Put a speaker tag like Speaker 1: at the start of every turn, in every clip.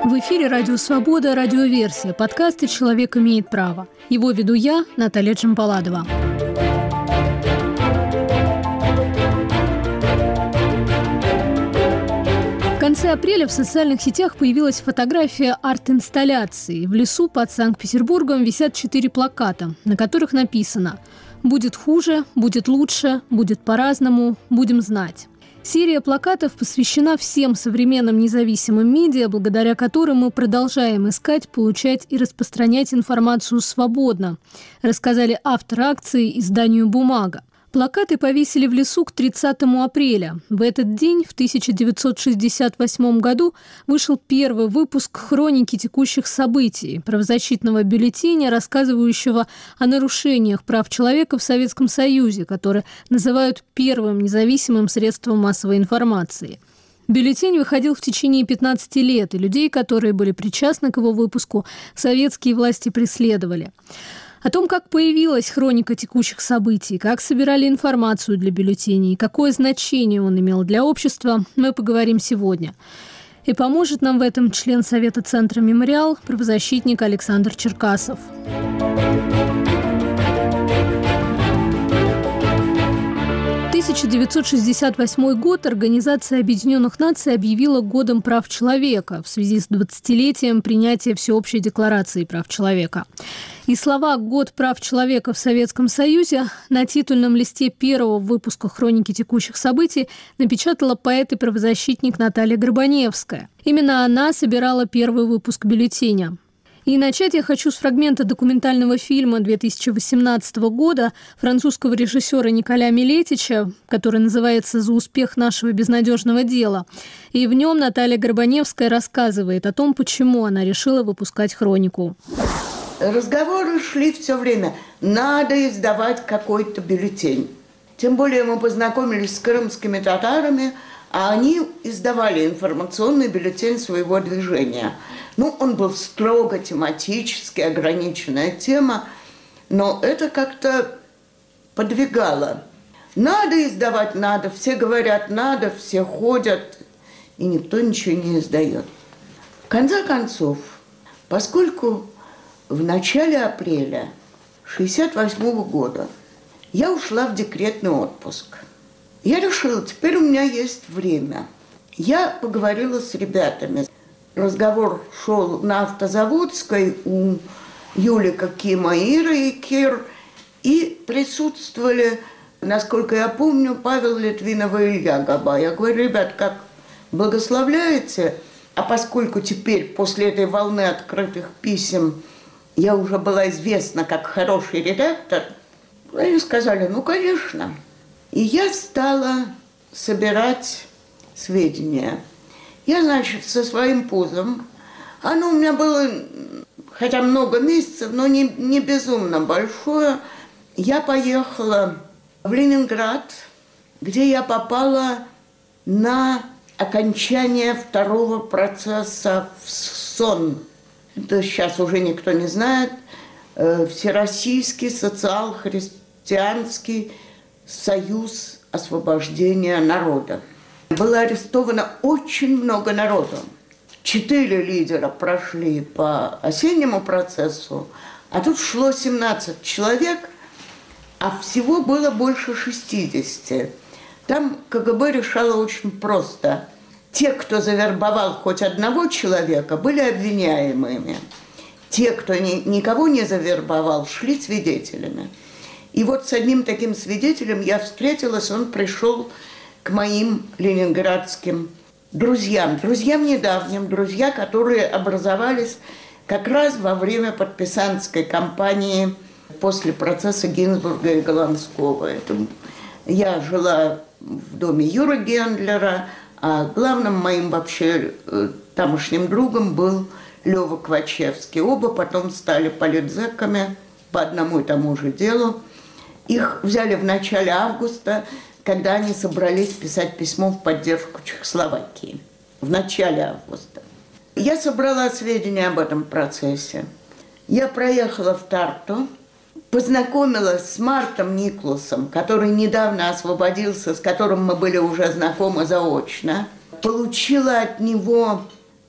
Speaker 1: В эфире «Радио Свобода», радиоверсия, подкасты «Человек имеет право». Его веду я, Наталья Джампаладова. В конце апреля в социальных сетях появилась фотография арт-инсталляции. В лесу под Санкт-Петербургом висят 4 плаката, на которых написано «Будет хуже, будет лучше, будет по-разному, будем знать». Серия плакатов посвящена всем современным независимым медиа, благодаря которым мы продолжаем искать, получать и распространять информацию свободно, рассказали авторы акции изданию «Бумага». Плакаты повесили в лесу к 30 апреля. В этот день, в 1968 году, вышел первый выпуск «Хроники текущих событий» правозащитного бюллетеня, рассказывающего о нарушениях прав человека в Советском Союзе, который называют первым независимым средством массовой информации. Бюллетень выходил в течение 15 лет, и людей, которые были причастны к его выпуску, советские власти преследовали. О том, как появилась хроника текущих событий, как собирали информацию для бюллетеней, какое значение он имел для общества, мы поговорим сегодня. И поможет нам в этом член Совета Центра «Мемориал», правозащитник Александр Черкасов. 1968 год Организация Объединенных Наций объявила Годом прав человека в связи с 20-летием принятия Всеобщей декларации прав человека. И слова «Год прав человека в Советском Союзе» на титульном листе первого выпуска «Хроники текущих событий» напечатала поэт и правозащитник Наталья Горбаневская. Именно она собирала первый выпуск бюллетеня. И начать я хочу с фрагмента документального фильма 2018 года французского режиссера Николя Милетича, который называется «За успех нашего безнадежного дела». И в нем Наталья Горбаневская рассказывает о том, почему она решила выпускать хронику.
Speaker 2: Разговоры шли все время. Надо издавать какой-то бюллетень. Тем более мы познакомились с крымскими татарами, а они издавали информационный бюллетень своего движения. Он был строго тематически, ограниченная тема, но это как-то подвигало. Надо издавать, надо, все говорят надо, все ходят, и никто ничего не издает. В конце концов, поскольку в начале апреля 1968 года я ушла в декретный отпуск, я решила, теперь у меня есть время. Я поговорила с ребятами. Разговор шел на Автозаводской у Юлика, Кима, Иры и Кир. И присутствовали, насколько я помню, Павел Литвинов и Илья Габа. Я говорю, ребят, как благословляете? А поскольку теперь после этой волны открытых писем я уже была известна как хороший редактор, они сказали, конечно. И я стала собирать сведения. Я, со своим пузом, оно у меня было, хотя много месяцев, но не безумно большое, я поехала в Ленинград, где я попала на окончание второго процесса в СОН. Это сейчас уже никто не знает. Всероссийский социал-христианский союз освобождения народа. Было арестовано очень много народу. 4 лидера прошли по осеннему процессу, а тут шло 17 человек, а всего было больше 60. Там КГБ решало очень просто. Те, кто завербовал хоть одного человека, были обвиняемыми. Те, кто никого не завербовал, шли свидетелями. И вот с одним таким свидетелем я встретилась, он пришел к моим ленинградским друзьям недавним, друзья, которые образовались как раз во время подписантской кампании после процесса Гинзбурга и Голландского. Я жила в доме Юры Гендлера, а главным моим вообще тамошним другом был Лёва Квачевский. Оба потом стали политзеками по одному и тому же делу. Их взяли в начале августа, когда они собрались писать письмо в поддержку Чехословакии. В начале августа. Я собрала сведения об этом процессе. Я проехала в Тарту, познакомилась с Мартом Никлусом, который недавно освободился, с которым мы были уже знакомы заочно. Получила от него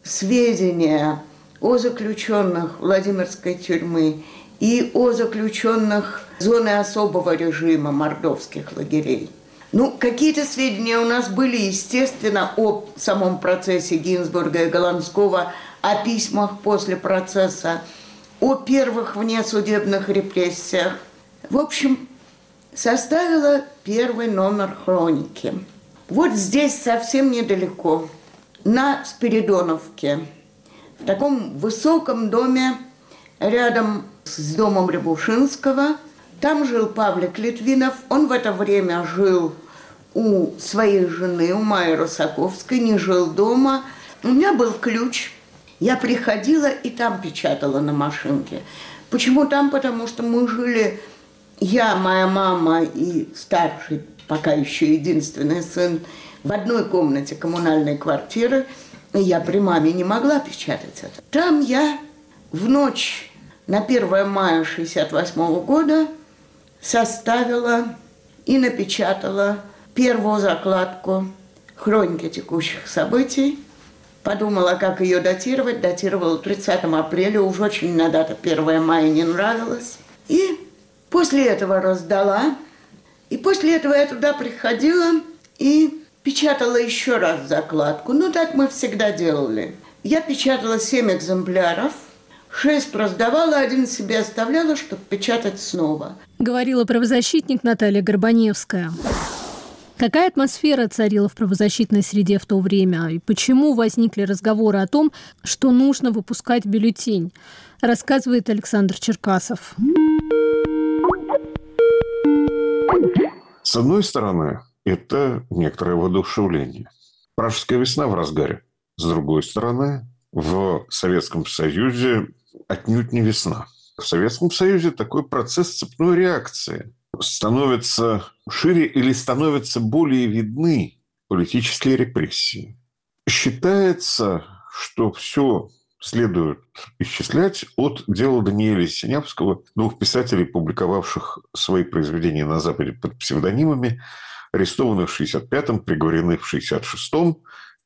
Speaker 2: сведения о заключенных Владимирской тюрьмы и о заключенных зоны особого режима мордовских лагерей. Какие-то сведения у нас были, естественно, о самом процессе Гинзбурга и Голландского, о письмах после процесса, о первых внесудебных репрессиях. В общем, составила первый номер хроники. Вот здесь совсем недалеко, на Спиридоновке, в таком высоком доме рядом с домом Рябушинского. Там жил Павлик Литвинов. Он в это время жил у своей жены, у Майи Русаковской, не жил дома. У меня был ключ. Я приходила и там печатала на машинке. Почему там? Потому что мы жили, я, моя мама и старший, пока еще единственный сын, в одной комнате коммунальной квартиры. И я при маме не могла печатать это. Там я в ночь на 1 мая 1968 года составила и напечатала первую закладку хроники текущих событий. Подумала, как ее датировать. Датировала 30 апреля. Уж очень на дата 1 мая не нравилась. И после этого раздала. И после этого я туда приходила и печатала еще раз закладку. Так мы всегда делали. Я печатала 7 экземпляров. 6 раздавала, 1 себе оставляла, чтобы печатать снова.
Speaker 1: Говорила правозащитник Наталья Горбаневская. Какая атмосфера царила в правозащитной среде в то время? И почему возникли разговоры о том, что нужно выпускать бюллетень? Рассказывает Александр Черкасов.
Speaker 3: С одной стороны, это некоторое воодушевление. Пражская весна в разгаре. С другой стороны, в Советском Союзе отнюдь не весна. В Советском Союзе такой процесс цепной реакции. Становятся шире или становятся более видны политические репрессии. Считается, что все следует исчислять от дела Даниэля Синявского, 2 писателей, публиковавших свои произведения на Западе под псевдонимами, арестованы в 1965-м, приговорены в 1966-м.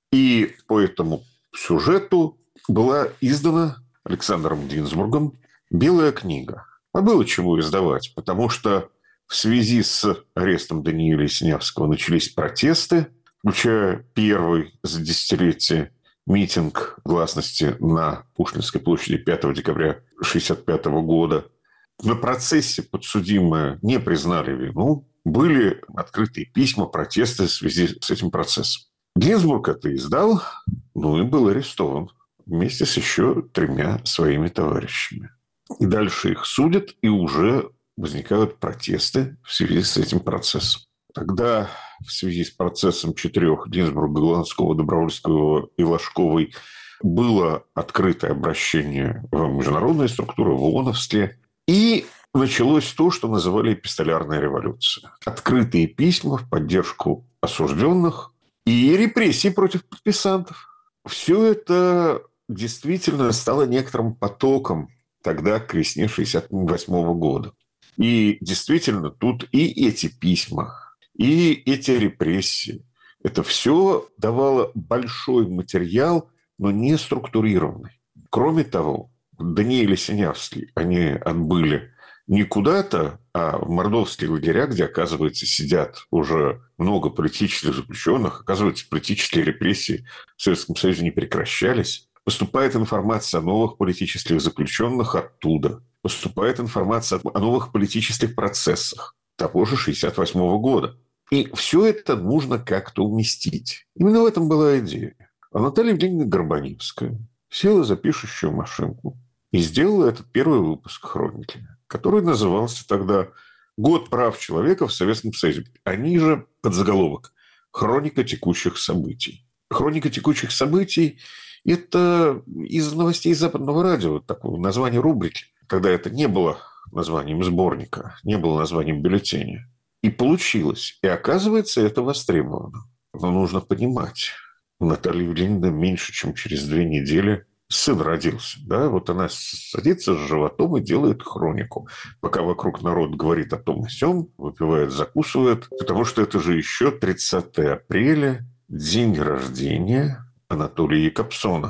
Speaker 3: И по этому сюжету была издана Александром Гинзбургом «Белая книга». А было чего издавать, потому что в связи с арестом Даниэля Синявского начались протесты, включая первый за десятилетие митинг гласности на Пушкинской площади 5 декабря 1965 года. На процессе подсудимые не признали вину, были открытые письма, протесты в связи с этим процессом. Гинзбург это издал, и был арестован вместе с еще 3 своими товарищами. И дальше их судят, и уже возникают протесты в связи с этим процессом. Тогда в связи с процессом 4 Гинзбурга, Голландского, Добровольского и Ложковой было открытое обращение в международные структуры, в ООНовские, и началось то, что называли эпистолярная революция. Открытые письма в поддержку осужденных и репрессии против подписантов. Все это действительно стало некоторым потоком тогда, к весне 1968 года. И действительно, тут и эти письма, и эти репрессии, это все давало большой материал, но не структурированный. Кроме того, Даниэль и Синявский, они отбыли не куда-то, а в мордовские лагеря, где, оказывается, сидят уже много политических заключенных. Оказывается, политические репрессии в Советском Союзе не прекращались. Поступает информация о новых политических заключенных оттуда. Поступает информация о новых политических процессах того же 1968 года. И все это нужно как-то уместить. Именно в этом была идея. А Наталья Евгеньевна Горбаневская села за пишущую машинку и сделала этот первый выпуск хроники, который назывался тогда «Год прав человека в Советском Союзе». Они же подзаголовок «Хроника текущих событий». Хроника текущих событий – это из новостей Западного радио, такое название рубрики. Тогда это не было названием сборника, не было названием бюллетеня. И получилось. И оказывается, это востребовано. Но нужно понимать, у Натальи Евгеньевны меньше, чем через 2 недели сын родился. Да? Вот она садится с животом и делает хронику. Пока вокруг народ говорит о том и сём, выпивает, закусывает. Потому что это же еще 30 апреля, день рождения Анатолия Якобсона.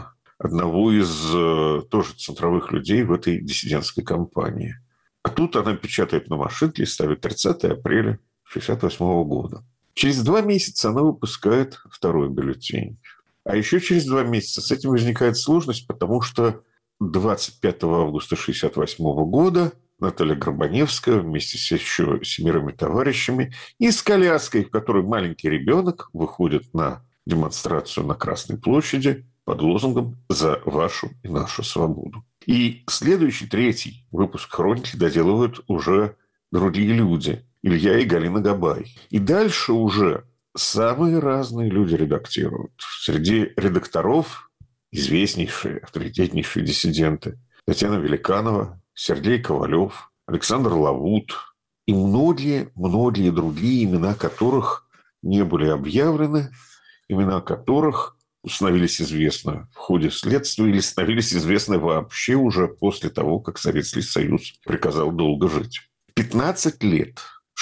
Speaker 3: одного из тоже центровых людей в этой диссидентской кампании. А тут она печатает на машинке и ставит 30 апреля 1968 года. Через 2 месяца она выпускает второй бюллетень. А еще через 2 месяца с этим возникает сложность, потому что 25 августа 1968 года Наталья Горбаневская вместе с еще 7 товарищами и с коляской, в которой маленький ребенок выходит на демонстрацию на Красной площади под лозунгом «За вашу и нашу свободу». И следующий, 3-й выпуск «Хроники» доделывают уже другие люди. Илья и Галина Габай. И дальше уже самые разные люди редактируют. Среди редакторов известнейшие, авторитетнейшие диссиденты. Татьяна Великанова, Сергей Ковалев, Александр Лавут и многие другие, имена которых не были объявлены, имена которых становились известны в ходе следствия или становились известны вообще уже после того, как Советский Союз приказал долго жить. 15 лет,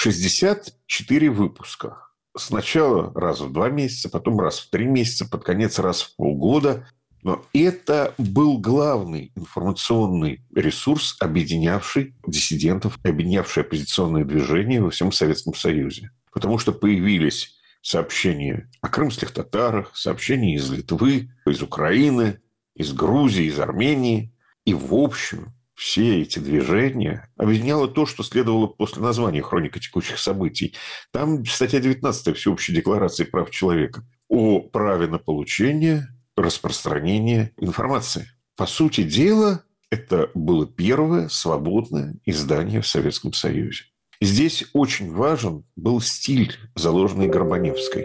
Speaker 3: 64 выпуска. Сначала раз в 2 месяца, потом раз в 3 месяца, под конец раз в полгода. Но это был главный информационный ресурс, объединявший диссидентов, объединявший оппозиционные движения во всем Советском Союзе. Потому что появились сообщения о крымских татарах, сообщения из Литвы, из Украины, из Грузии, из Армении. И, в общем, все эти движения объединяло то, что следовало после названия «Хроника текущих событий». Там статья 19 Всеобщей декларации прав человека о праве на получение, распространение информации. По сути дела, это было первое свободное издание в Советском Союзе. Здесь очень важен был стиль, заложенный Горбаневской.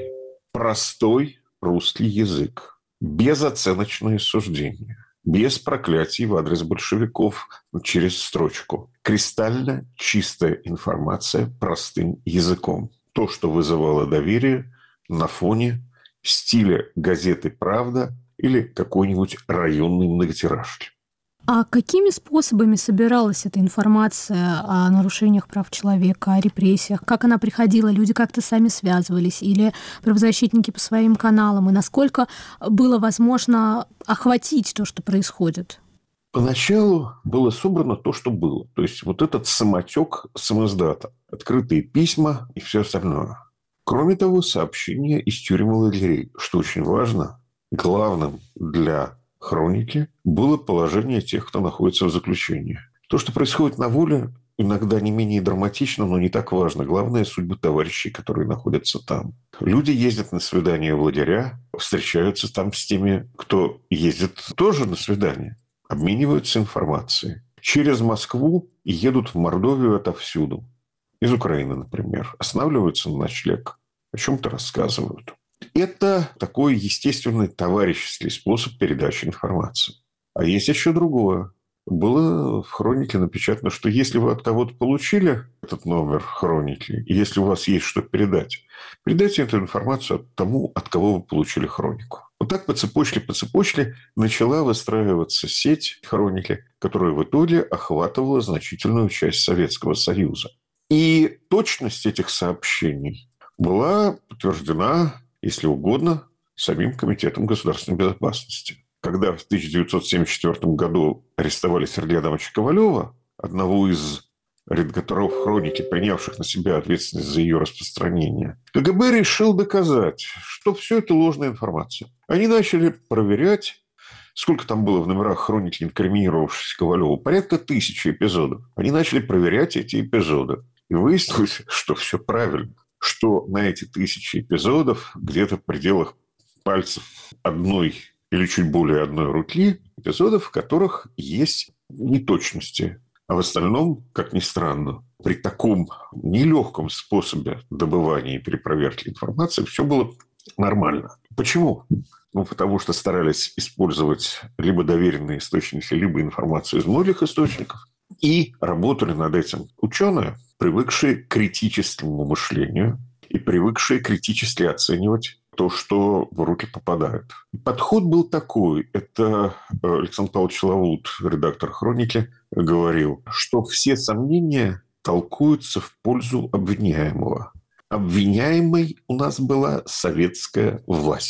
Speaker 3: Простой русский язык, безоценочные суждения, без проклятий в адрес большевиков через строчку. Кристально чистая информация простым языком. То, что вызывало доверие на фоне стиля газеты «Правда» или какой-нибудь районной многотиражки.
Speaker 1: А какими способами собиралась эта информация о нарушениях прав человека, о репрессиях? Как она приходила? Люди как-то сами связывались? Или правозащитники по своим каналам? И насколько было возможно охватить то, что происходит?
Speaker 3: Поначалу было собрано то, что было. То есть вот этот самотек самиздата. Открытые письма и все остальное. Кроме того, сообщения из тюрем и лагерей. Что очень важно, главным для хроники было положение тех, кто находится в заключении. То, что происходит на воле, иногда не менее драматично, но не так важно. Главное – судьбы товарищей, которые находятся там. Люди ездят на свидания в лагеря, встречаются там с теми, кто ездит тоже на свидания, обмениваются информацией. Через Москву едут в Мордовию отовсюду. Из Украины, например. Останавливаются на ночлег, о чем-то рассказывают. Это такой естественный товарищеский способ передачи информации. А есть еще другое. Было в хронике напечатано, что если вы от кого-то получили этот номер хроники, и если у вас есть что передать, передайте эту информацию тому, от кого вы получили хронику. Вот так по цепочке начала выстраиваться сеть хроники, которая в итоге охватывала значительную часть Советского Союза. И точность этих сообщений была подтверждена, если угодно, самим Комитетом государственной безопасности. Когда в 1974 году арестовали Сергея Адамовича Ковалева, одного из редакторов хроники, принявших на себя ответственность за ее распространение, КГБ решил доказать, что все это ложная информация. Они начали проверять, сколько там было в номерах хроники, инкриминировавшихся Ковалеву, порядка 1000 эпизодов. Они начали проверять эти эпизоды. И выяснилось, что все правильно. Что на эти 1000 эпизодов где-то в пределах пальцев одной или чуть более одной руки эпизодов, в которых есть неточности. А в остальном, как ни странно, при таком нелегком способе добывания и перепроверки информации все было нормально. Почему? Потому что старались использовать либо доверенные источники, либо информацию из многих источников. И работали над этим ученые, привыкшие к критическому мышлению и привыкшие критически оценивать то, что в руки попадает. Подход был такой. Это Александр Павлович Лавут, редактор хроники, говорил, что все сомнения толкуются в пользу обвиняемого. Обвиняемой у нас была советская власть.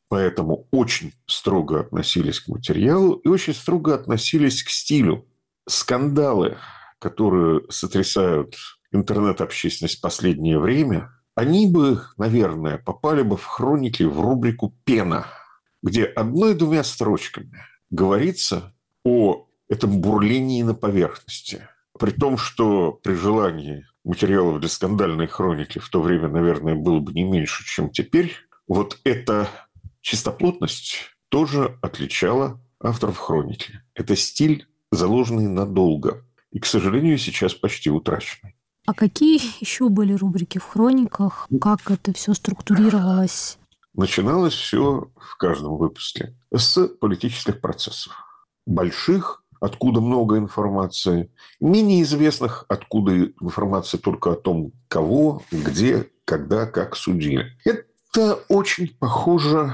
Speaker 3: Поэтому очень строго относились к материалу и очень строго относились к стилю. Скандалы, которые сотрясают интернет-общественность в последнее время, они бы, наверное, попали бы в хроники в рубрику «Пена», где одной-двумя строчками говорится о этом бурлении на поверхности. При том, что при желании материалов для скандальной хроники в то время, наверное, было бы не меньше, чем теперь, вот эта чистоплотность тоже отличала авторов хроники. Это стиль, заложенный надолго. И, к сожалению, сейчас почти утраченный.
Speaker 1: А какие еще были рубрики в хрониках? Как это все структурировалось?
Speaker 3: Начиналось все в каждом выпуске с политических процессов. Больших, откуда много информации, менее известных, откуда информация только о том, кого, где, когда, как судили. Это очень похоже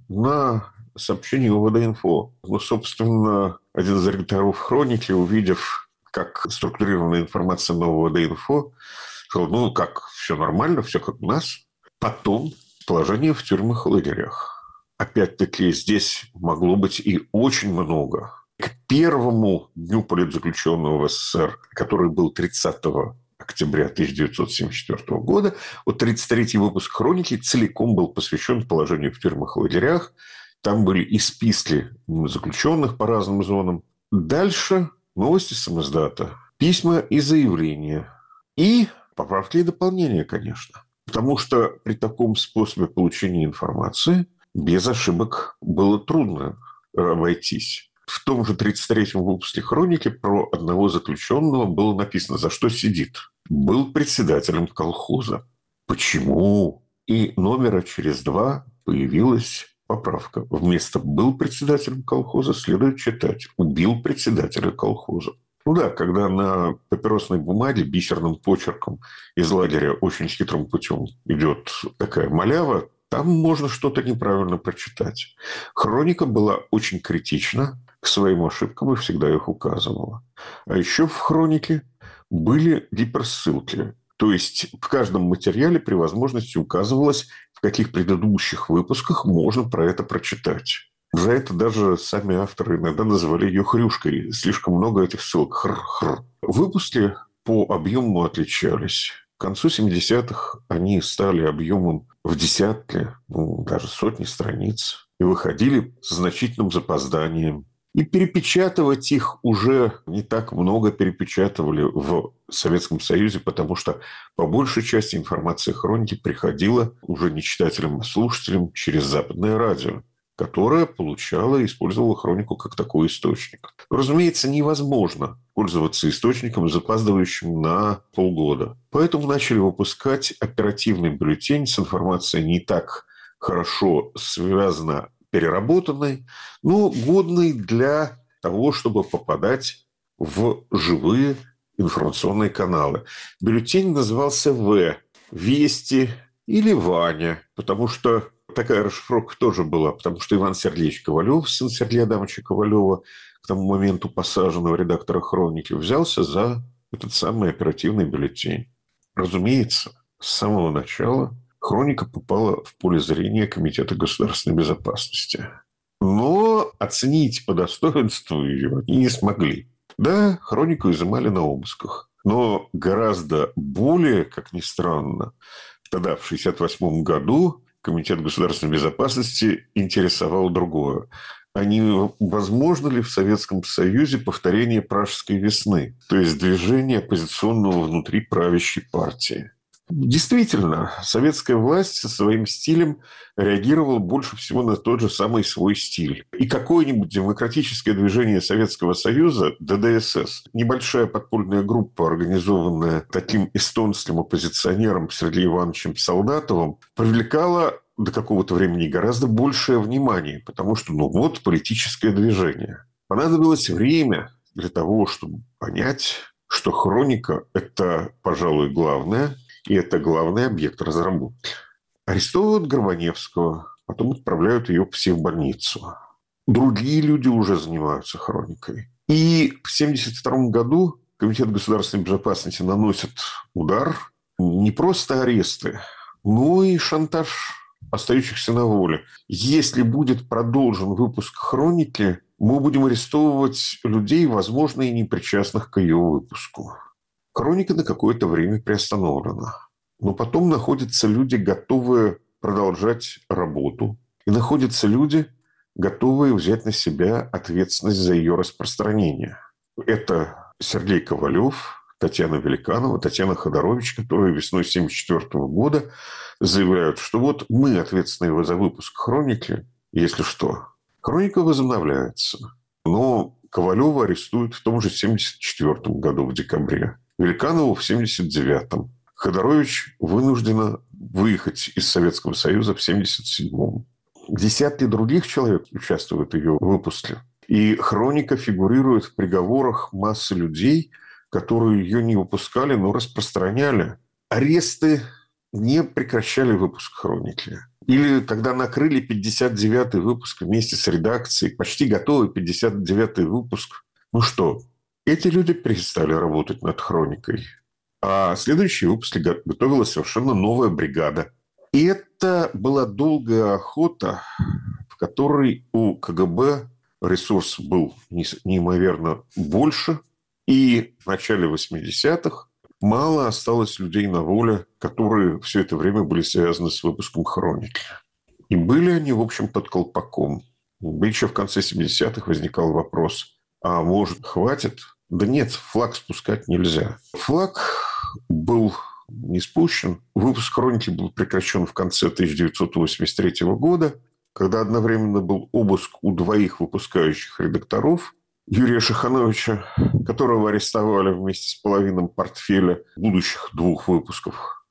Speaker 3: на сообщение ОВД-инфо. Ну, собственно, один из редакторов хроники, увидев, как структурирована информация на ОВД-инфо, сказал, ну, как, все нормально, все как у нас. Потом положение в тюрьмах и лагерях. Опять-таки, здесь могло быть и очень много. К первому дню политзаключенного в СССР, который был 30 октября 1974 года, вот 33-й выпуск хроники целиком был посвящен положению в тюрьмах и лагерях. Там были и списки заключенных по разным зонам. Дальше новости самиздата, письма и заявления. И поправки и дополнения, конечно. Потому что при таком способе получения информации без ошибок было трудно обойтись. В том же 33-м выпуске хроники про одного заключенного было написано, за что сидит. Был председателем колхоза. Почему? И номера через 2 появилась поправка. Вместо «был председателем колхоза» следует читать «убил председателя колхоза». Ну да, когда на папиросной бумаге бисерным почерком из лагеря очень хитрым путем идет такая малява, там можно что-то неправильно прочитать. Хроника была очень критична к своим ошибкам и всегда их указывала. А еще в хронике были гиперссылки. То есть в каждом материале при возможности указывалось, в каких предыдущих выпусках можно про это прочитать. За это даже сами авторы иногда называли ее хрюшкой. Слишком много этих ссылок. Хр-хр. Выпуски по объему отличались. К концу 70-х они стали объемом в десятки, даже сотни страниц. И выходили с значительным запозданием. И перепечатывать их уже не так много перепечатывали в Советском Союзе, потому что по большей части информация хроники приходила уже не читателям, а слушателям через западное радио, которая получала и использовала хронику как такой источник. Разумеется, невозможно пользоваться источником, запаздывающим на полгода. Поэтому начали выпускать оперативный бюллетень с информацией не так хорошо связанной, переработанной, но годной для того, чтобы попадать в живые информационные каналы. Бюллетень назывался «В», «Вести» или «Ваня», потому что такая расшифровка тоже была, потому что Иван Сергеевич Ковалев, сын Сергея Адамовича Ковалева, к тому моменту посаженного редактора хроники, взялся за этот самый оперативный бюллетень. Разумеется, с самого начала хроника попала в поле зрения Комитета государственной безопасности. Но оценить по достоинству ее они не смогли. Да, хронику изымали на обысках. Но гораздо более, как ни странно, тогда, в 1968 году, Комитет государственной безопасности интересовало другое. А не возможно ли в Советском Союзе повторение Пражской весны, то есть движение оппозиционного внутри правящей партии? Действительно, советская власть со своим стилем реагировала больше всего на тот же самый свой стиль. И какое-нибудь демократическое движение Советского Союза, ДДСС, небольшая подпольная группа, организованная таким эстонским оппозиционером Сергеем Ивановичем Солдатовым, привлекала до какого-то времени гораздо большее внимание, потому что, вот, политическое движение. Понадобилось время для того, чтобы понять, что хроника – это, пожалуй, главное, и это главный объект разработки. Арестовывают Горбаневского, потом отправляют ее в психбольницу. Другие люди уже занимаются хроникой. И в 1972 году Комитет государственной безопасности наносит удар. Не просто аресты, но и шантаж остающихся на воле. Если будет продолжен выпуск «Хроники», мы будем арестовывать людей, возможно, и непричастных к ее выпуску. «Хроника» на какое-то время приостановлена. Но потом находятся люди, готовые продолжать работу. И находятся люди, готовые взять на себя ответственность за ее распространение. Это Сергей Ковалев, Татьяна Великанова, Татьяна Ходорович, которые весной 1974 года заявляют, что вот мы ответственны за выпуск «Хроники», если что. «Хроника» возобновляется, но Ковалева арестуют в том же 1974 году, в декабре. Великанову в 1979. Ходорович вынуждена выехать из Советского Союза в 1977. Десятки других человек участвуют в ее выпуске. И «Хроника» фигурирует в приговорах массы людей, которые ее не выпускали, но распространяли. Аресты не прекращали выпуск «Хроники». Или когда накрыли 59-й выпуск вместе с редакцией, почти готовый 59-й выпуск. Ну что, эти люди перестали работать над «Хроникой». А следующий выпуск готовила совершенно новая бригада. И это была долгая охота, в которой у КГБ ресурс был неимоверно больше. И в начале 80-х мало осталось людей на воле, которые все это время были связаны с выпуском «Хроники». И были они, в общем, под колпаком. Еще в конце 70-х возникал вопрос, а может, хватит? Да нет, флаг спускать нельзя. Флаг был не спущен. Выпуск «Хроники» был прекращен в конце 1983 года, когда одновременно был обыск у двоих выпускающих редакторов, Юрия Шихановича, которого арестовали вместе с половиной портфеля будущих двух выпусков,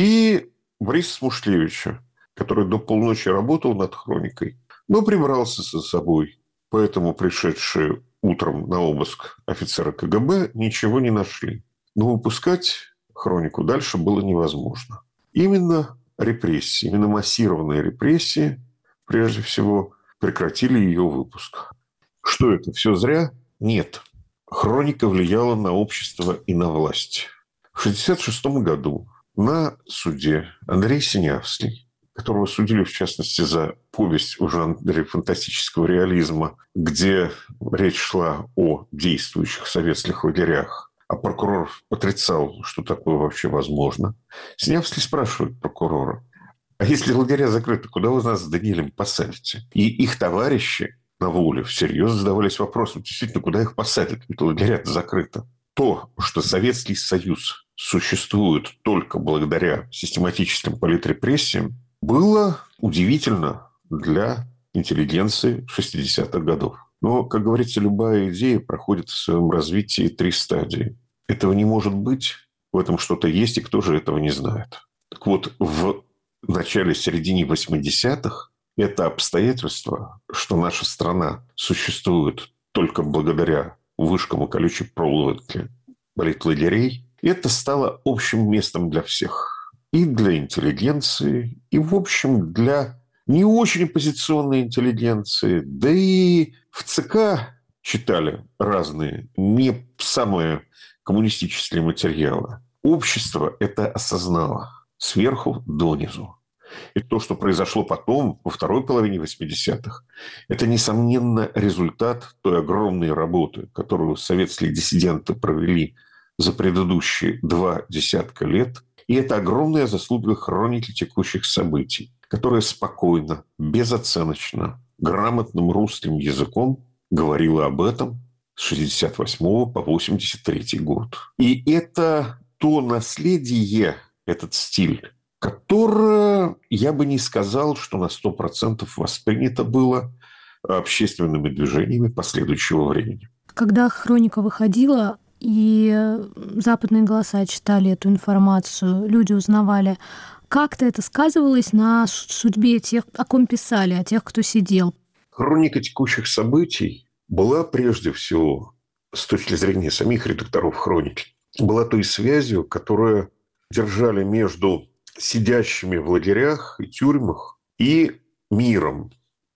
Speaker 3: и Бориса Смушлевича, который до полночи работал над «Хроникой, но прибрался за собой. Поэтому пришедшие утром на обыск офицеры КГБ ничего не нашли. Но выпускать «Хронику» дальше было невозможно. Именно репрессии, именно массированные репрессии, прежде всего, прекратили ее выпуск. Что это, все зря? Нет. «Хроника» влияла на общество и на власть. В 1966 году на суде Андрей Синявский, которого судили, в частности, за повесть в жанре фантастического реализма, где речь шла о действующих советских лагерях, а прокурор отрицал, что такое вообще возможно. Синявский спрашивает прокурора, а если лагеря закрыты, куда вы нас с Даниилем посадите? И их товарищи на воле всерьез задавались вопросом, действительно, куда их посадят? Ведь лагеря-то закрыты. То, что Советский Союз существует только благодаря систематическим политрепрессиям, было удивительно для интеллигенции 60-х годов. Но, как говорится, любая идея проходит в своем развитии 3 стадии. Этого не может быть, в этом что-то есть, и кто же этого не знает. Так вот, в начале-середине 80-х это обстоятельство, что наша страна существует только благодаря вышкам и колючей проволоке политлагерей, это стало общим местом для всех. И для интеллигенции, и, в общем, для не очень оппозиционной интеллигенции. Да и в ЦК читали разные, не самые коммунистические материалы. Общество это осознало сверху донизу. И то, что произошло потом, во второй половине 80-х, это, несомненно, результат той огромной работы, которую советские диссиденты провели за предыдущие 20 лет. И это огромная заслуга «Хроники текущих событий», которая спокойно, безоценочно, грамотным русским языком говорила об этом с 68 по 83 год. И это то наследие, этот стиль, которое, я бы не сказал, что на 100% воспринято было общественными движениями последующего времени.
Speaker 1: Когда «Хроника» выходила, и западные голоса читали эту информацию, люди узнавали, как-то это сказывалось на судьбе тех, о ком писали, о тех, кто сидел?
Speaker 3: «Хроника текущих событий» была прежде всего, с точки зрения самих редакторов «Хроники», была той связью, которую держали между сидящими в лагерях и тюрьмах и миром.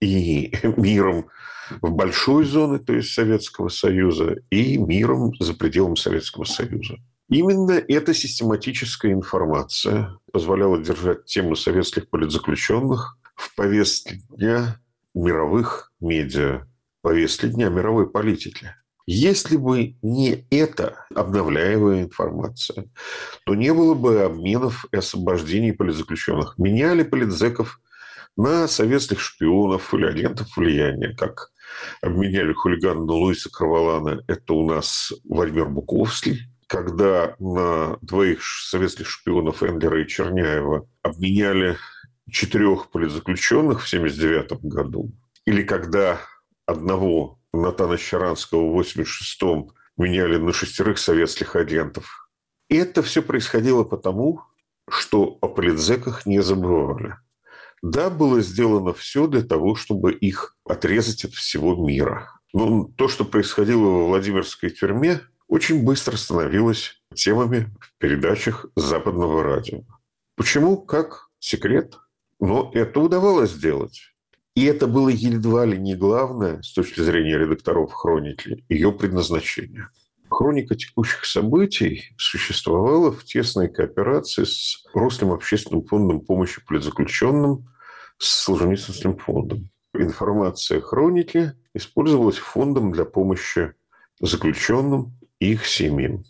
Speaker 3: И миром в большой зоне, то есть Советского Союза, и миром за пределами Советского Союза. Именно эта систематическая информация позволяла держать тему советских политзаключенных в повестке дня мировых медиа, повестке дня мировой политики. Если бы не эта обновляемая информация, то не было бы обменов и освобождений политзаключенных. Меняли политзеков на советских шпионов или агентов влияния, как обменяли хулигана на Луиса Карвалана. Это у нас Владимир Буковский. Когда на двоих советских шпионов Эндлера и Черняева обменяли 4 политзаключенных в 1979 году. Или когда одного Натана Щаранского в 1986-м меняли на 6 советских агентов. И это все происходило потому, что о политзеках не забывали. Да, было сделано все для того, чтобы их отрезать от всего мира. Но то, что происходило во Владимирской тюрьме, очень быстро становилось темами в передачах западного радио. Почему? Как? Секрет. Но это удавалось сделать. И это было едва ли не главное, с точки зрения редакторов хроники, ее предназначение. Хроника текущих событий существовала в тесной кооперации с Русским общественным фондом помощи политзаключенным, с Солженицынским фондом. Информация хроники использовалась фондом для помощи заключенным и их семьям.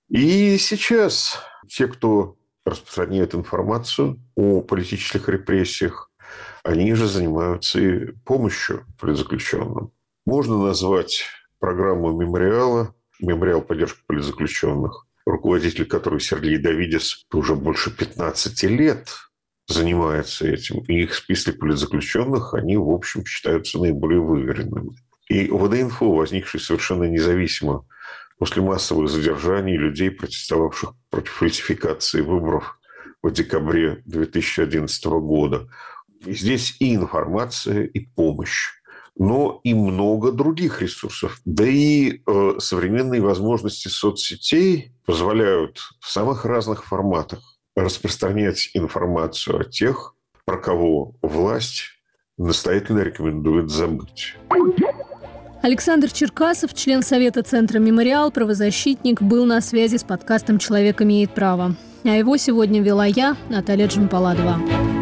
Speaker 3: И сейчас те, кто распространяет информацию о политических репрессиях, они же занимаются и помощью политзаключенным. Можно назвать программу «Мемориала», «Мемориал поддержки политзаключенных», руководитель которой Сергей Давидис уже больше 15 лет занимается этим. И их списки политзаключенных, они, в общем, считаются наиболее выверенными. И ОВД-инфо, возникший совершенно независимо после массовых задержаний людей, протестовавших против фальсификации выборов в декабре 2011 года. Здесь и информация, и помощь, но и много других ресурсов. Да и современные возможности соцсетей позволяют в самых разных форматах распространять информацию о тех, про кого власть настоятельно рекомендует забыть.
Speaker 1: Александр Черкасов, член Совета Центра «Мемориал», правозащитник, был на связи с подкастом «Человек имеет право». А его сегодня вела я, Наталья Джампаладова.